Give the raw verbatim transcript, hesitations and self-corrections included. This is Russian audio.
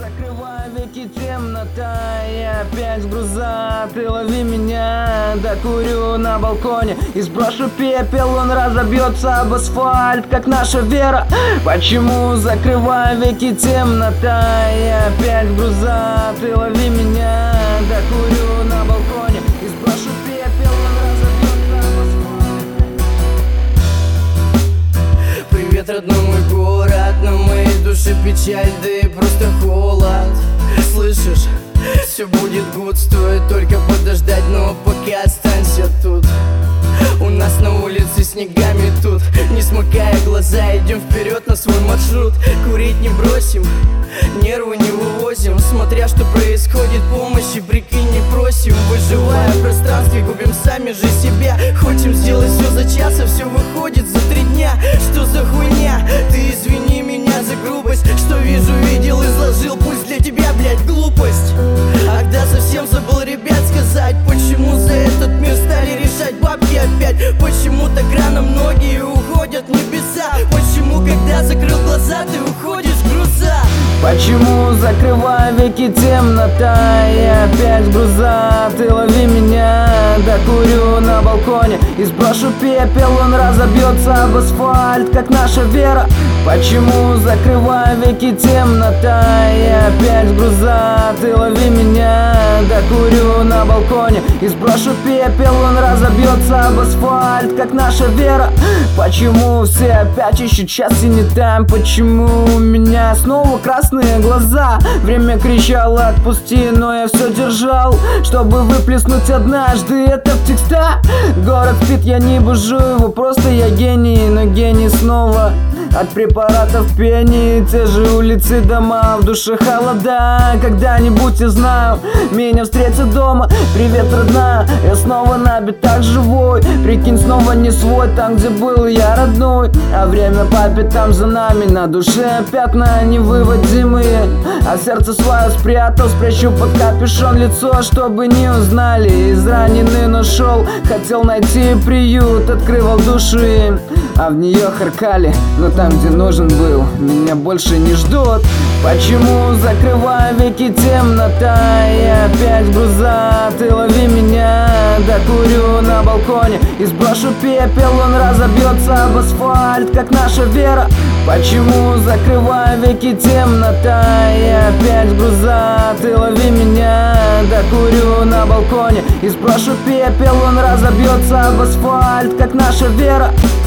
закрывай веки, темнота, я опять в груза. Ты лови меня, докурю на балконе и сброшу пепел, он разобьется об асфальт, как наша вера. Почему закрывай веки, темнота, я опять в груза. Ты лови меня, докурю на балконе и сброшу пепел, он разобьется об асфальт. Привет, родной мой город, на моей душе печаль, да и просто холод. Слышишь, все будет гуд, стоит только подождать, но пока останься тут. У нас на улице снегами тут, не смыкая глаза, идем вперед на свой маршрут. Курить не бросим, нервы не вывозим, смотря что происходит, помощи прикинь не просим. Выживая в пространстве, губим сами же себя. Хотим сделать все за час, а все выходит за три дня. Что за хуйня? Ты извини меня за грубость, что вижу, видел, изложил, пусть для тебя, блядь, глупость. А когда совсем забыл, ребят, сказать, почему за этот мир стали решать бабки опять? Почему так рано многие уходят в небеса? Почему, когда закрыл глаза, ты уходишь в груза? Почему закрывай веки, темнота, я опять в груза. Ты лови меня, докурю на балконе и сброшу пепел, он разобьется об асфальт, как наша вера. Почему закрывай веки, темнота, я опять в груза. Ты лови меня, докурю на балконе и сброшу пепел, он разобьется об асфальт, как наша вера. Почему все опять ищут счастье не там? Почему у меня снова красные глаза? Время кричало отпусти, но я все держал, чтобы выплеснуть однажды это в текста. Город спит, я не бужу его, просто я гений, но гений снова от препаратов пени. Те же улицы, дома, в душе холода. Когда-нибудь я знаю, меня встретят дома. Привет, родная, я снова набит так живой. Прикинь, снова не свой, там где был я родной. А время по пятам за нами, на душе пятна невыводимые. А сердце свое спрятал, спрячу под капюшон лицо, чтобы не узнали. Израненный, но шел, хотел найти приют, открывал души, а в нее харкали. Но там, где нужен был, меня больше не ждут. Почему закрывай веки, темнота, я опять в груза. Ты лови меня, докурю на балконе и сброшу пепел, он разобьется об асфальт, как наша вера. Почему закрывай веки, темнота, я опять в груза. Ты лови меня, докурю на балконе и сброшу пепел, он разобьется об асфальт, как наша вера.